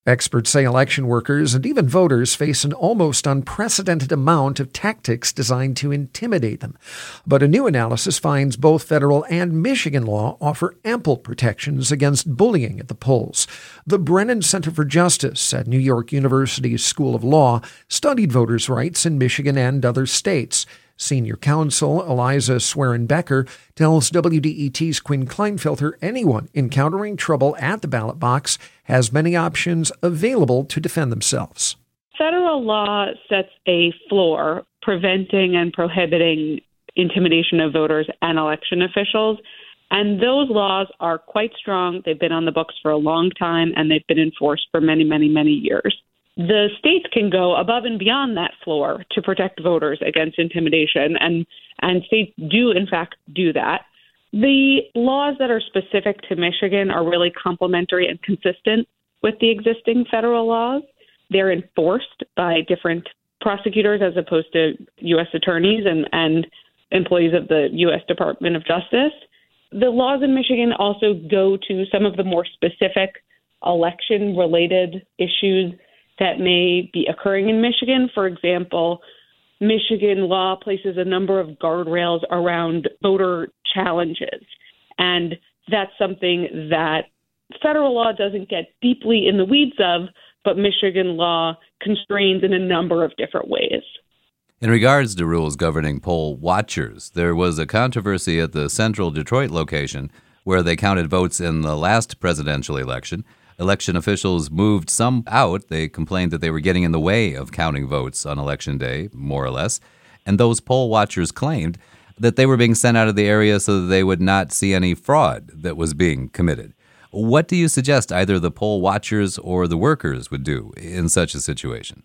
Experts say election workers and even voters face an almost unprecedented amount of tactics designed to intimidate them. But a new analysis finds both federal and Michigan law offer ample protections against bullying at the polls. The Brennan Center for Justice at New York University's School of Law studied voters' rights in Michigan and other states. Senior counsel Eliza Swerin-Becker tells WDET's Quinn Kleinfelter anyone encountering trouble at the ballot box has many options available to defend themselves. Federal law sets a floor preventing and prohibiting intimidation of voters and election officials, and those laws are quite strong. They've been on the books for a long time, and they've been enforced for many, many, many years. The states can go above and beyond that floor to protect voters against intimidation, and states do, in fact, do that. The laws that are specific to Michigan are really complementary and consistent with the existing federal laws. They're enforced by different prosecutors as opposed to U.S. attorneys and employees of the U.S. Department of Justice. The laws in Michigan also go to some of the more specific election-related issues that may be occurring in Michigan. For example, Michigan law places a number of guardrails around voter challenges, and that's something that federal law doesn't get deeply in the weeds of, but Michigan law constrains in a number of different ways. In regards to rules governing poll watchers, there was a controversy at the Central Detroit location where they counted votes in the last presidential election. Election officials moved some out. They complained that they were getting in the way of counting votes on Election Day, more or less. And those poll watchers claimed that they were being sent out of the area so that they would not see any fraud that was being committed. What do you suggest either the poll watchers or the workers would do in such a situation?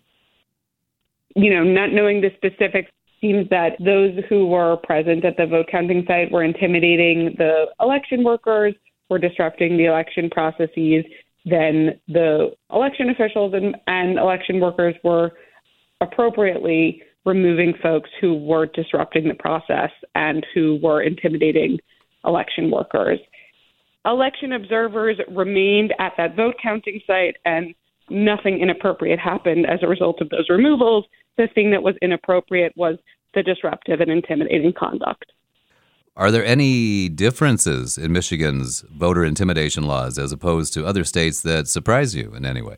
Not knowing the specifics, seems that those who were present at the vote counting site were intimidating the election workers, were disrupting the election processes. Then the election officials and election workers were appropriately removing folks who were disrupting the process and who were intimidating election workers. Election observers remained at that vote counting site, and nothing inappropriate happened as a result of those removals. The thing that was inappropriate was the disruptive and intimidating conduct. Are there any differences in Michigan's voter intimidation laws as opposed to other states that surprise you in any way?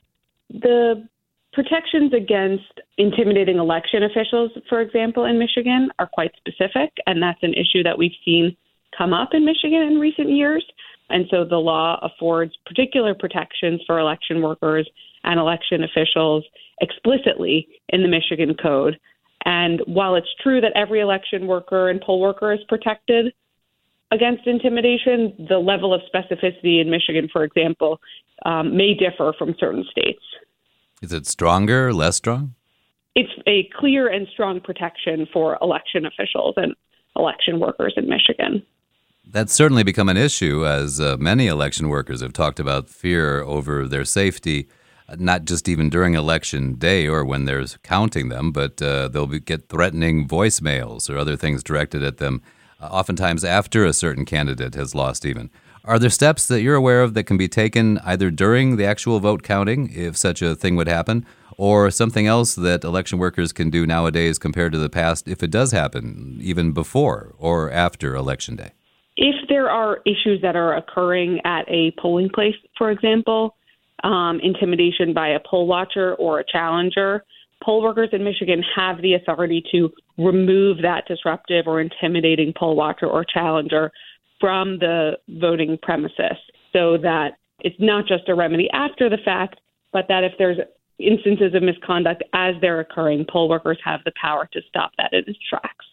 The protections against intimidating election officials, for example, in Michigan are quite specific, and that's an issue that we've seen come up in Michigan in recent years. And so the law affords particular protections for election workers and election officials explicitly in the Michigan Code. And while it's true that every election worker and poll worker is protected against intimidation, the level of specificity in Michigan, for example, may differ from certain states. Is it stronger, less strong? It's a clear and strong protection for election officials and election workers in Michigan. That's certainly become an issue as many election workers have talked about fear over their safety, not just even during election day or when there's counting them, but they'll get threatening voicemails or other things directed at them, oftentimes after a certain candidate has lost even. Are there steps that you're aware of that can be taken either during the actual vote counting, if such a thing would happen, or something else that election workers can do nowadays compared to the past if it does happen, even before or after Election Day? If there are issues that are occurring at a polling place, for example, intimidation by a poll watcher or a challenger, poll workers in Michigan have the authority to remove that disruptive or intimidating poll watcher or challenger from the voting premises, so that it's not just a remedy after the fact, but that if there's instances of misconduct as they're occurring, poll workers have the power to stop that in its tracks.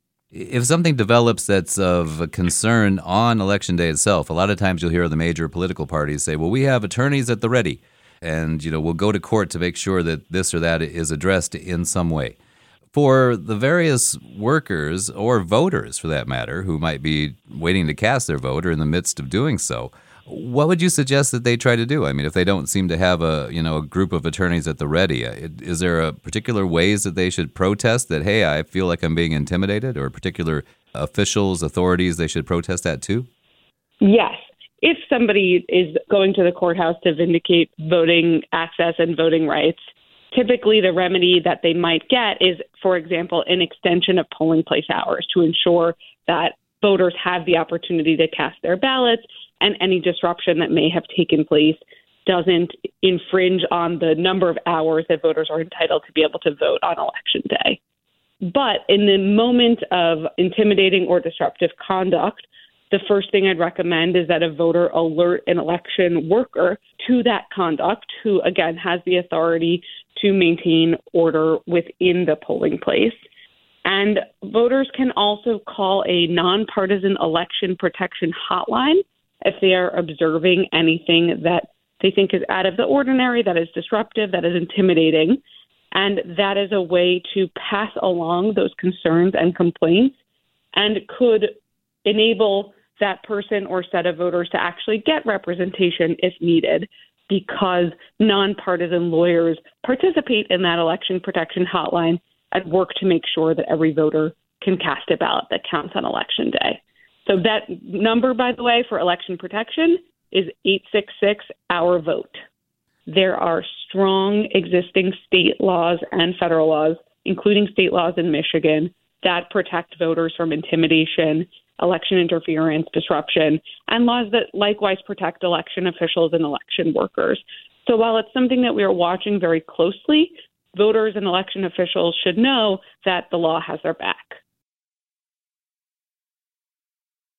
If something develops that's of concern on Election Day itself, a lot of times you'll hear the major political parties say, well, we have attorneys at the ready, and we'll go to court to make sure that this or that is addressed in some way. For the various workers or voters, for that matter, who might be waiting to cast their vote or in the midst of doing so, what would you suggest that they try to do? I mean, if they don't seem to have a group of attorneys at the ready, is there a particular ways that they should protest that, hey, I feel like I'm being intimidated, or particular officials, authorities they should protest that too? Yes. if somebody is going to the courthouse to vindicate voting access and voting rights, typically the remedy that they might get is, for example, an extension of polling place hours to ensure that voters have the opportunity to cast their ballots and any disruption that may have taken place doesn't infringe on the number of hours that voters are entitled to be able to vote on election day. But in the moment of intimidating or disruptive conduct, the first thing I'd recommend is that a voter alert an election worker to that conduct, who, again, has the authority to maintain order within the polling place. And voters can also call a nonpartisan election protection hotline if they are observing anything that they think is out of the ordinary, that is disruptive, that is intimidating. And that is a way to pass along those concerns and complaints and could enable that person or set of voters to actually get representation if needed, because nonpartisan lawyers participate in that election protection hotline and work to make sure that every voter can cast a ballot that counts on election day. So that number, by the way, for election protection is 866-OUR-VOTE. There are strong existing state laws and federal laws, including state laws in Michigan, that protect voters from intimidation, election interference, disruption, and laws that likewise protect election officials and election workers. So while it's something that we are watching very closely, voters and election officials should know that the law has their back.